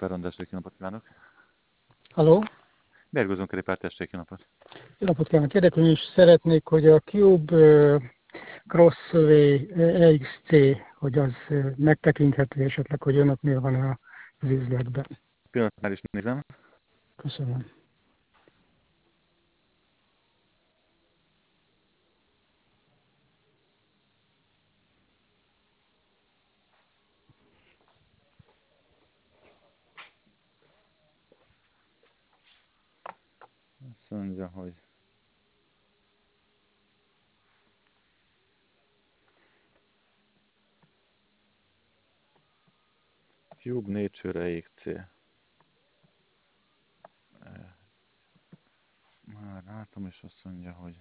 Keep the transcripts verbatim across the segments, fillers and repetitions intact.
Kerépárondás, jó napot kívánok! Halló! Mérgezon Kerépár, tessék, jó napot! Jó napot kívánok! Érdeklődni is szeretnék, hogy a Cube uh, Crossway E X C, hogy az uh, megtekinthető esetleg, hogy önöknél van az üzletben. Pillanatnál is nézem. Köszönöm. Azt mondja, hogy Cube Nature E X C. Már látom, és azt mondja, hogy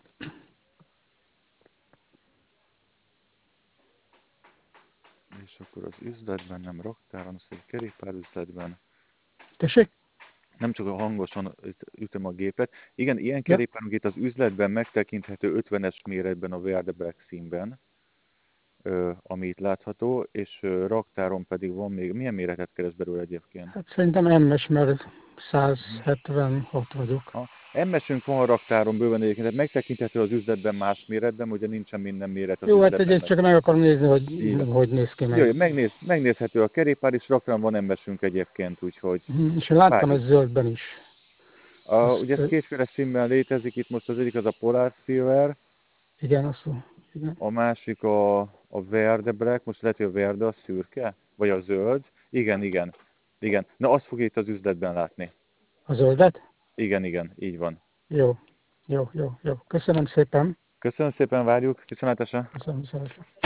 és akkor az üzletben, nem raktáron, az egy kerékpár üzletben. Tessék? Nem csak a hangosan ütöm a gépet. Igen, ilyen Ja. kerékpárunk itt az üzletben megtekinthető ötvenes méretben a Verde Black színben, ami itt látható, és raktáron pedig van még. Milyen méretet keres belőle egyébként? Hát szerintem M-es, mert száz hetvenhat vagyok. A M-esünk van a raktáron bőven egyébként, tehát megtekinthető az üzletben más méretben, ugye nincsen minden méret az Jó, hát üzletben. egyet csak meg akarom nézni, hogy Igen. hogy néz ki meg. Jó, megnéz, megnézhető a kerékpár, és raktáron van M-esünk egyébként, úgyhogy... Uh-huh. És én láttam ezt zöldben is. A, Azt, ugye ez kétféle színben létezik, itt most az egyik az a Polar Silver, igen, azt igen. a másik a, a Verde Black, most lehet, hogy a Verde a szürke, vagy a zöld. Igen, igen, igen. Na, azt fogja itt az üzletben látni. A zöldet? Igen, igen, így van. Jó, jó, jó, jó. Köszönöm szépen. Köszönöm szépen, várjuk, viszontlátásra. Köszönöm, viszontlátásra.